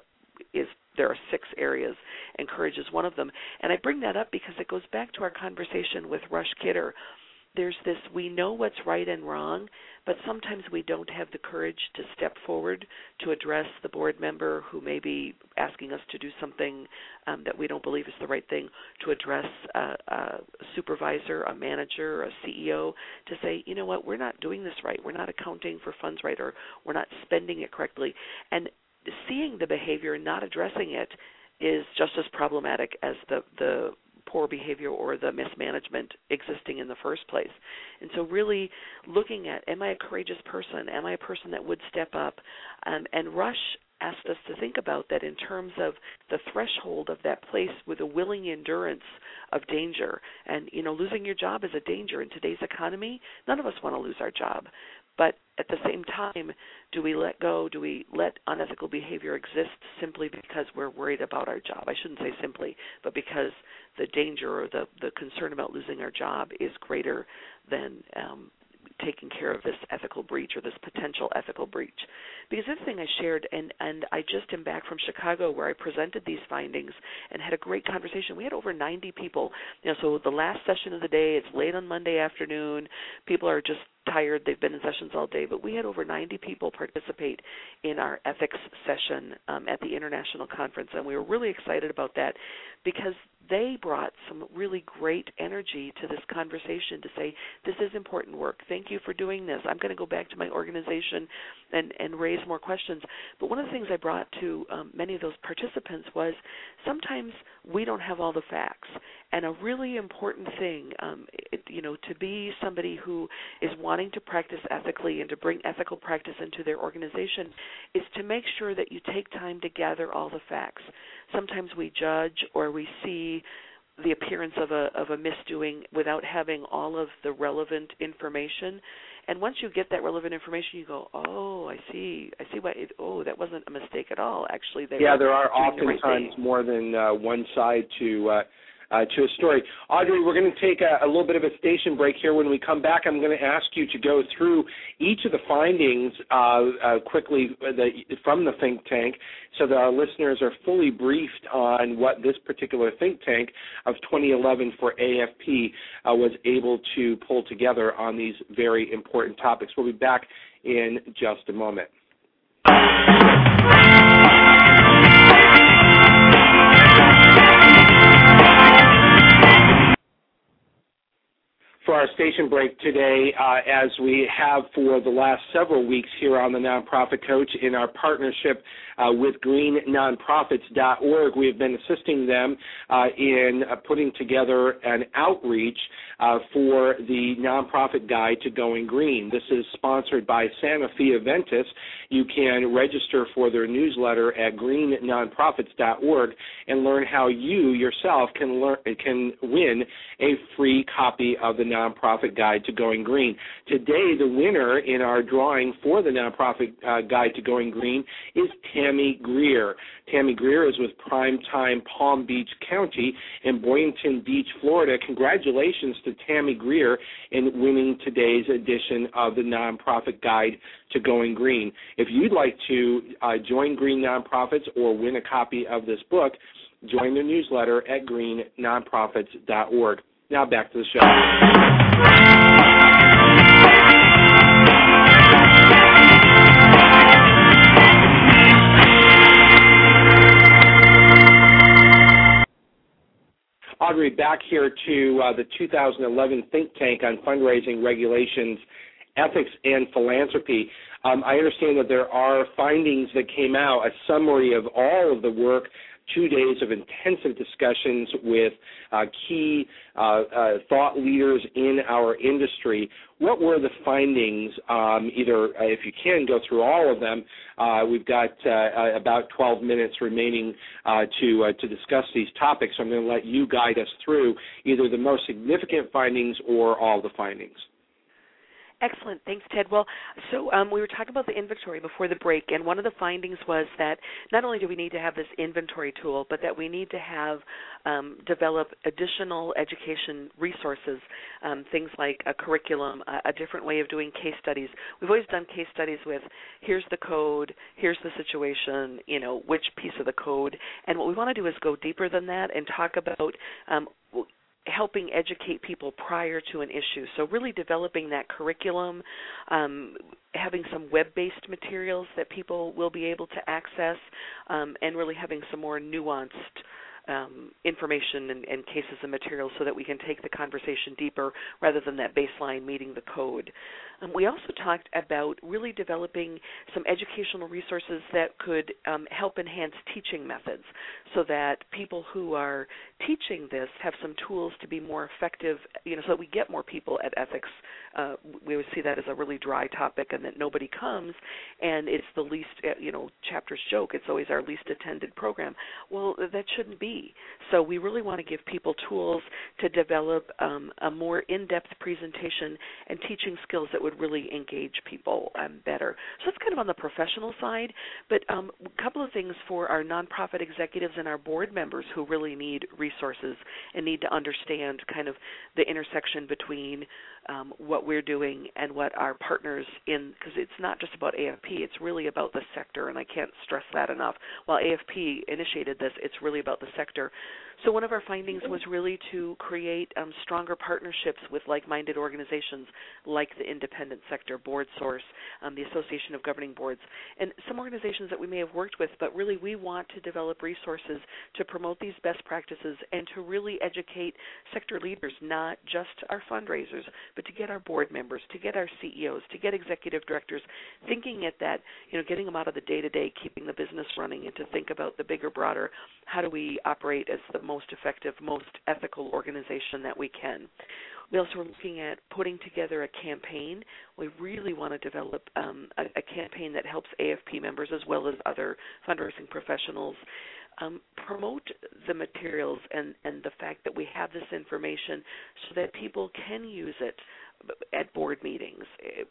there are 6 areas, and courage is one of them. And I bring that up because it goes back to our conversation with Rush Kidder. There's this, we know what's right and wrong, but sometimes we don't have the courage to step forward to address the board member who may be asking us to do something that we don't believe is the right thing, to address a supervisor, a manager, a CEO, to say, you know what, we're not doing this right. We're not accounting for funds right, or we're not spending it correctly. And seeing the behavior and not addressing it is just as problematic as the poor behavior or the mismanagement existing in the first place. And so really looking at, am I a courageous person? Am I a person that would step up? And Rush asked us to think about that in terms of the threshold of that place with a willing endurance of danger. And, losing your job is a danger in today's economy. None of us want to lose our job. But at the same time, do we let go? Do we let unethical behavior exist simply because we're worried about our job? I shouldn't say simply, but because the danger or the concern about losing our job is greater than taking care of this ethical breach or this potential ethical breach. Because the other thing I shared, and I just am back from Chicago where I presented these findings and had a great conversation. We had over 90 people. So the last session of the day, it's late on Monday afternoon. People are just tired. They've been in sessions all day. But we had over 90 people participate in our ethics session at the International Conference, and we were really excited about that because they brought some really great energy to this conversation to say, this is important work. Thank you for doing this. I'm going to go back to my organization and raise more questions. But one of the things I brought to many of those participants was sometimes we don't have all the facts. And a really important thing, to be somebody who is wanting to practice ethically and to bring ethical practice into their organization is to make sure that you take time to gather all the facts. Sometimes we judge or we see the appearance of a misdoing without having all of the relevant information. And once you get that relevant information, you go, oh, I see why. That wasn't a mistake at all. Actually, there are oftentimes more than one side to a story. Audrey, we're going to take a little bit of a station break here. When we come back, I'm going to ask you to go through each of the findings quickly from the think tank so that our listeners are fully briefed on what this particular think tank of 2011 for AFP was able to pull together on these very important topics. We'll be back in just a moment. For our station break today, as we have for the last several weeks here on the Nonprofit Coach in our partnership with GreenNonprofits.org, we have been assisting them in putting together an outreach for the Nonprofit Guide to Going Green. This is sponsored by Santa Fe Aventis. You can register for their newsletter at GreenNonprofits.org and learn how you yourself can win a free copy of the Nonprofit Nonprofit Guide to Going Green. Today, the winner in our drawing for the Nonprofit Guide to Going Green is Tammy Greer. Tammy Greer is with Primetime Palm Beach County in Boynton Beach, Florida. Congratulations to Tammy Greer in winning today's edition of the Nonprofit Guide to Going Green. If you'd like to join Green Nonprofits or win a copy of this book, join their newsletter at greennonprofits.org. Now back to the show. Audrey, back here to the 2011 think tank on fundraising regulations, ethics, and philanthropy. I understand that there are findings that came out, a summary of all of the work, 2 days of intensive discussions with key thought leaders in our industry. What were the findings? Either, if you can, go through all of them. We've got about 12 minutes remaining to discuss these topics, so I'm going to let you guide us through either the most significant findings or all the findings. Excellent. Thanks, Ted. Well, so we were talking about the inventory before the break, and one of the findings was that not only do we need to have this inventory tool, but that we need to have develop additional education resources, things like a curriculum, a different way of doing case studies. We've always done case studies with here's the code, here's the situation, which piece of the code, and what we want to do is go deeper than that and talk about helping educate people prior to an issue. So really developing that curriculum, having some web-based materials that people will be able to access, and really having some more nuanced information and cases and materials so that we can take the conversation deeper rather than that baseline meeting the code. We also talked about really developing some educational resources that could help enhance teaching methods so that people who are teaching this have some tools to be more effective, so that we get more people at ethics. We always see that as a really dry topic and that nobody comes, and it's the least, chapters joke, it's always our least attended program. Well, that shouldn't be. So we really want to give people tools to develop a more in-depth presentation and teaching skills that would really engage people better. So that's kind of on the professional side, but a couple of things for our nonprofit executives and our board members who really need resources and need to understand kind of the intersection between what we're doing and what our partners in, because it's not just about AFP, it's really about the sector, and I can't stress that enough. While AFP initiated this, it's really about the sector. So one of our findings was really to create stronger partnerships with like-minded organizations like the Independent Sector Board Source, the Association of Governing Boards, and some organizations that we may have worked with, but really we want to develop resources to promote these best practices and to really educate sector leaders, not just our fundraisers, but to get our board members, to get our CEOs, to get executive directors thinking at that, getting them out of the day-to-day, keeping the business running, and to think about the bigger, broader, how do we operate as the most effective, most ethical organization that we can. We also are looking at putting together a campaign. We really want to develop a campaign that helps AFP members as well as other fundraising professionals promote the materials and the fact that we have this information so that people can use it at board meetings,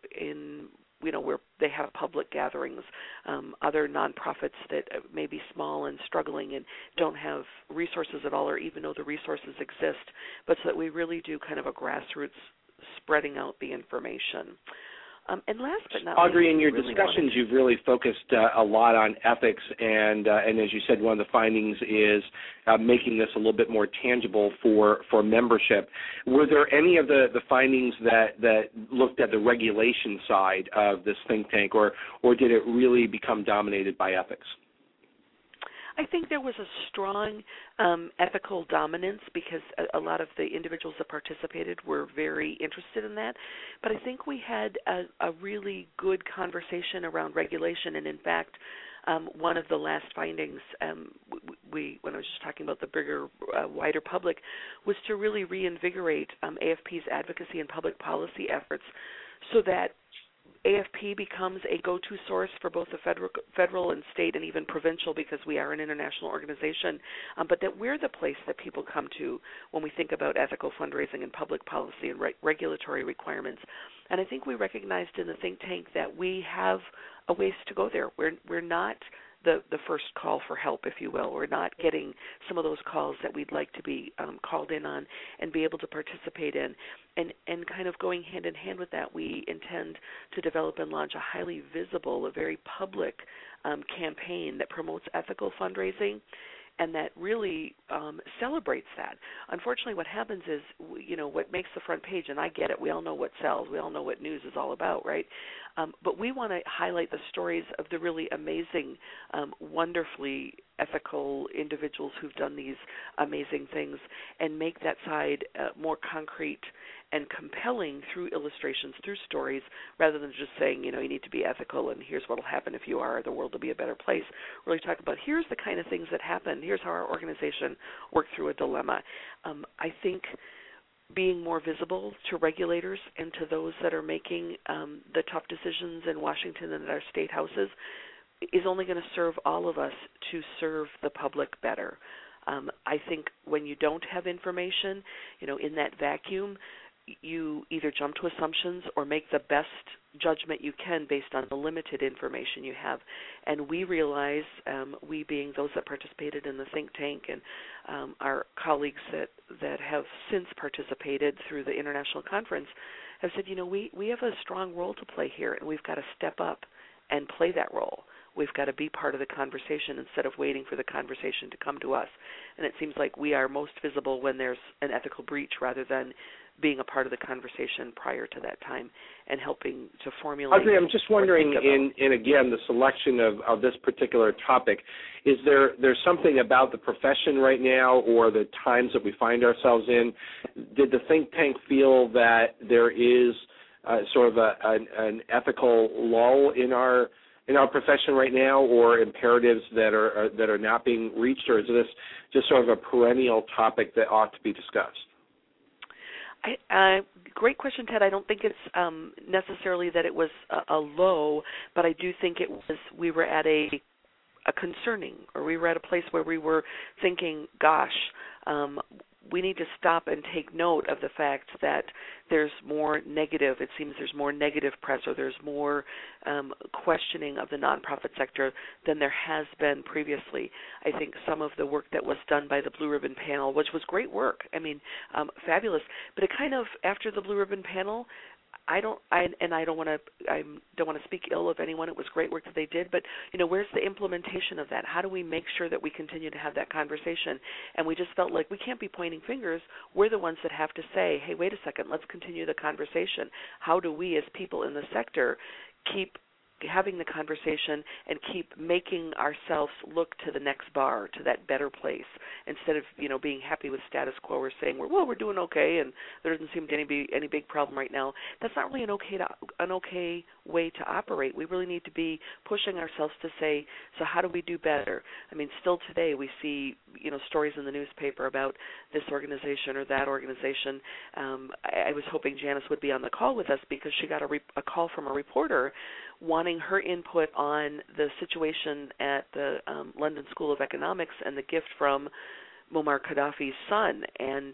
where they have public gatherings, other nonprofits that may be small and struggling and don't have resources at all or even know the resources exist, but so that we really do kind of a grassroots spreading out the information. And last but not least, Audrey, in your discussions, you've really focused a lot on ethics, and as you said, one of the findings is making this a little bit more tangible for membership. Were there any of the findings that looked at the regulation side of this think tank, or did it really become dominated by ethics? I think there was a strong ethical dominance because a lot of the individuals that participated were very interested in that. But I think we had a really good conversation around regulation, and in fact, one of the last findings, when I was just talking about the bigger, wider public, was to really reinvigorate AFP's advocacy and public policy efforts so that AFP becomes a go-to source for both the federal and state and even provincial, because we are an international organization, but that we're the place that people come to when we think about ethical fundraising and public policy and regulatory requirements. And I think we recognized in the think tank that we have a ways to go there. We're not the first call for help, if you will. We're not getting some of those calls that we'd like to be called in on and be able to participate in. And kind of going hand in hand with that, we intend to develop and launch a highly visible, a very public campaign that promotes ethical fundraising and that really celebrates that. Unfortunately, what happens is, what makes the front page, and I get it, we all know what sells, we all know what news is all about, right? But we want to highlight the stories of the really amazing, wonderfully ethical individuals who've done these amazing things and make that side more concrete and compelling through illustrations, through stories, rather than just saying, you need to be ethical and here's what will happen if you are, the world will be a better place. Really talk about here's the kind of things that happen, here's how our organization worked through a dilemma. I think being more visible to regulators and to those that are making the tough decisions in Washington and at our state houses is only going to serve all of us to serve the public better. I think when you don't have information, in that vacuum, you either jump to assumptions or make the best judgment you can based on the limited information you have. And we realize, we being those that participated in the think tank and our colleagues that have since participated through the international conference, have said, we have a strong role to play here, and we've got to step up and play that role. We've got to be part of the conversation instead of waiting for the conversation to come to us. And it seems like we are most visible when there's an ethical breach rather than being a part of the conversation prior to that time and helping to formulate. Audrey, I'm just wondering, in again, the selection of this particular topic, is there's something about the profession right now or the times that we find ourselves in? Did the think tank feel that there is sort of an ethical lull in our profession right now, or imperatives that are not being reached, or is this just sort of a perennial topic that ought to be discussed? Great question, Ted. I don't think it's necessarily that it was a low, but I do think we were at a concerning, or we were at a place where we were thinking, gosh, we need to stop and take note of the fact that there's more negative, it seems there's more negative press, or there's more questioning of the nonprofit sector than there has been previously. I think some of the work that was done by the Blue Ribbon Panel, which was great work, fabulous, but it kind of, after the Blue Ribbon Panel, I don't want to speak ill of anyone. It was great work that they did, but where's the implementation of that? How do we make sure that we continue to have that conversation? And we just felt like we can't be pointing fingers. We're the ones that have to say, hey, wait a second, let's continue the conversation. How do we as people in the sector keep having the conversation and keep making ourselves look to the next bar, to that better place, instead of being happy with status quo or saying we're doing okay and there doesn't seem to be any big problem right now. That's not really an okay way to operate. We really need to be pushing ourselves to say, so how do we do better? Still today we see stories in the newspaper about this organization or that organization. I was hoping Janice would be on the call with us because she got a call from a reporter wanting her input on the situation at the London School of Economics and the gift from Muammar Gaddafi's son, and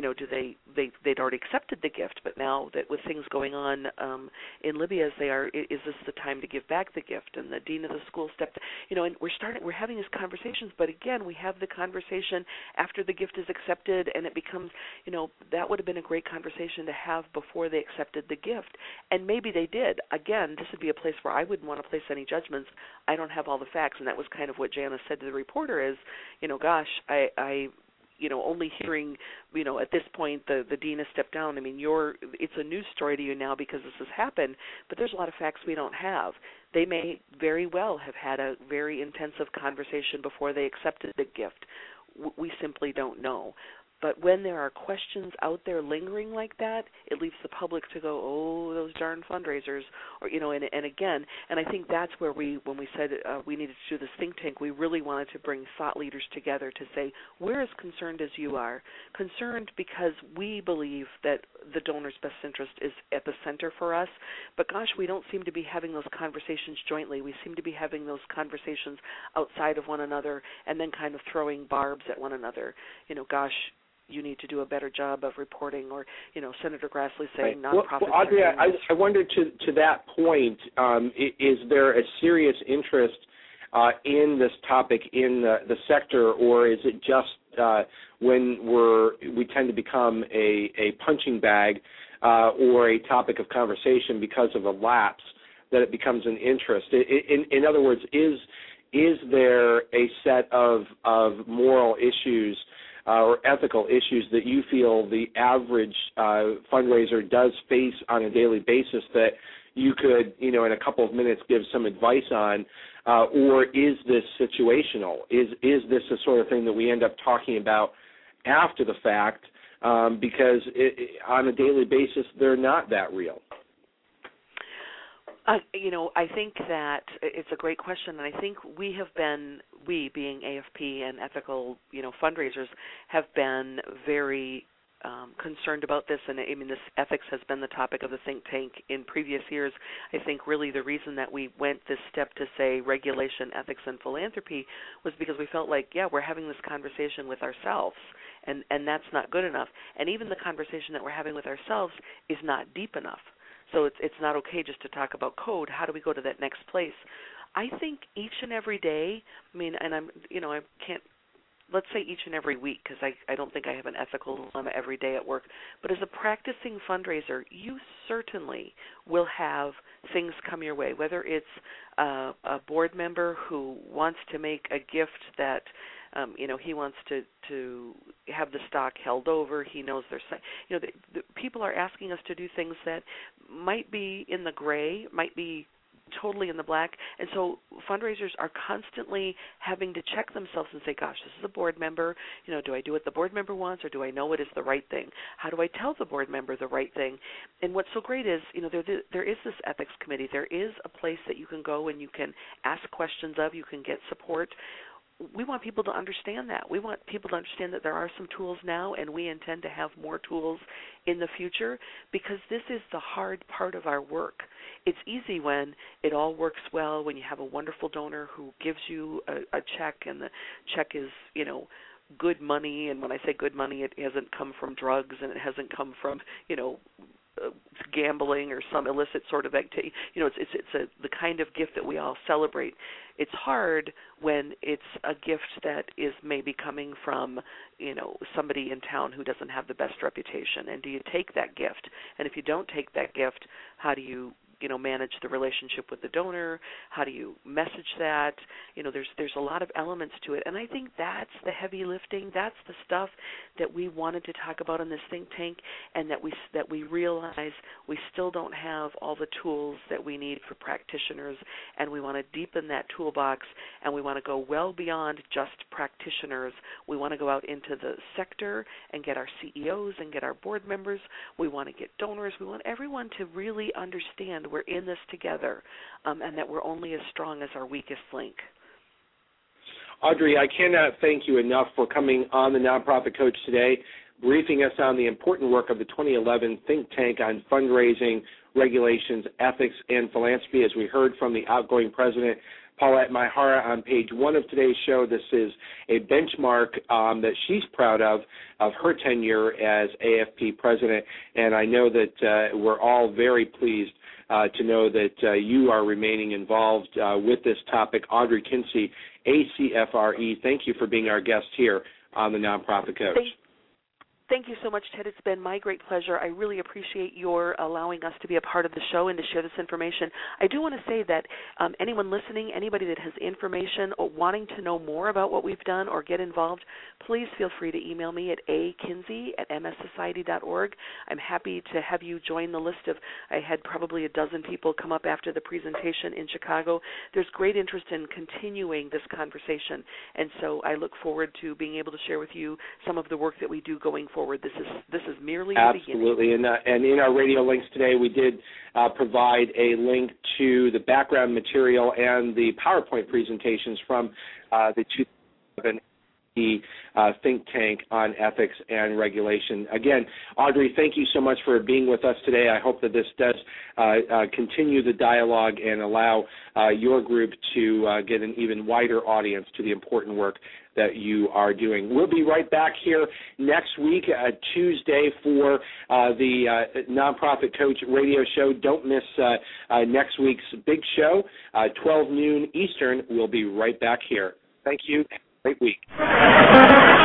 they'd already accepted the gift, but now that with things going on in Libya as they are, is this the time to give back the gift? And the dean of the school stepped, and we're having these conversations, but again, we have the conversation after the gift is accepted, and it becomes, that would have been a great conversation to have before they accepted the gift, and maybe they did. Again, this would be a place where I wouldn't want to place any judgments. I don't have all the facts, and that was kind of what Janice said to the reporter is, gosh, I only hearing, at this point the dean has stepped down. It's a news story to you now because this has happened, but there's a lot of facts we don't have. They may very well have had a very intensive conversation before they accepted the gift. We simply don't know. But when there are questions out there lingering like that, it leaves the public to go, oh, those darn fundraisers, or and again, and I think that's where when we said we needed to do this think tank, we really wanted to bring thought leaders together to say, we're as concerned as you are, concerned because we believe that the donor's best interest is at the center for us. But gosh, we don't seem to be having those conversations jointly. We seem to be having those conversations outside of one another and then kind of throwing barbs at one another. Gosh, you need to do a better job of reporting, or, Senator Grassley saying nonprofits. Well, Audrey, I wonder to that point, is there a serious interest in this topic in the sector, or is it just when we tend to become a punching bag or a topic of conversation because of a lapse that it becomes an interest? In other words, is there a set of moral issues or ethical issues that you feel the average fundraiser does face on a daily basis that you could, in a couple of minutes give some advice on, or is this situational? Is this the sort of thing that we end up talking about after the fact because on a daily basis they're not that real? I think that it's a great question, and I think we being AFP and ethical, fundraisers, have been very concerned about this, and this ethics has been the topic of the think tank in previous years. I think really the reason that we went this step to say regulation, ethics, and philanthropy was because we felt like, we're having this conversation with ourselves, and that's not good enough. And even the conversation that we're having with ourselves is not deep enough. So it's not okay just to talk about code. How do we go to that next place? I think each and every day, I can't, let's say each and every week, because I don't think I have an ethical dilemma every day at work, but as a practicing fundraiser, you certainly will have things come your way, whether it's a board member who wants to make a gift that he wants to have the stock held over. He knows the people are asking us to do things that might be in the gray, might be totally in the black, and so fundraisers are constantly having to check themselves and say, gosh, this is a board member, do I do what the board member wants, or do I know what is the right thing? How do I tell the board member the right thing? And what's so great is, there is this ethics committee. There is a place that you can go and you can ask questions of, you can get support. We want people to understand that. We want people to understand that there are some tools now, and we intend to have more tools in the future, because this is the hard part of our work. It's easy when it all works well, when you have a wonderful donor who gives you a check, and the check is, good money. And when I say good money, it hasn't come from drugs, and it hasn't come from, gambling or some illicit sort of activity. It's the kind of gift that we all celebrate. It's hard when it's a gift that is maybe coming from, somebody in town who doesn't have the best reputation. And do you take that gift? And if you don't take that gift, how do you manage the relationship with the donor? How do you message that? There's a lot of elements to it, and I think that's the heavy lifting. That's the stuff that we wanted to talk about in this think tank, and that we realize we still don't have all the tools that we need for practitioners, and we want to deepen that toolbox, and we want to go well beyond just practitioners. We want to go out into the sector and get our CEOs and get our board members. We want to get donors. We want everyone to really understand we're in this together, and that we're only as strong as our weakest link. Audrey, I cannot thank you enough for coming on the Nonprofit Coach today, briefing us on the important work of the 2011 think tank on fundraising, regulations, ethics, and philanthropy. As we heard from the outgoing president, Paulette Maihara, on page 1 of today's show, this is a benchmark that she's proud of her tenure as AFP president, and I know that we're all very pleased to know that you are remaining involved with this topic. Audrey Kinsey, ACFRE, thank you for being our guest here on the Nonprofit Coach. Thank you so much, Ted. It's been my great pleasure. I really appreciate your allowing us to be a part of the show and to share this information. I do want to say that anyone listening, anybody that has information or wanting to know more about what we've done or get involved, please feel free to email me at akinsey@mssociety.org. I'm happy to have you join the list of, I had probably a dozen people come up after the presentation in Chicago. There's great interest in continuing this conversation, and so I look forward to being able to share with you some of the work that we do going forward. This is merely the beginning. Absolutely, and in our radio links today, we did provide a link to the background material and the PowerPoint presentations from the 2011 think tank on ethics and regulation. Again, Audrey, thank you so much for being with us today. I hope that this does continue the dialogue and allow your group to get an even wider audience to the important work that you are doing. We'll be right back here next week, Tuesday, for the Nonprofit Coach radio show. Don't miss next week's big show, 12 noon Eastern. We'll be right back here. Thank you. Great week.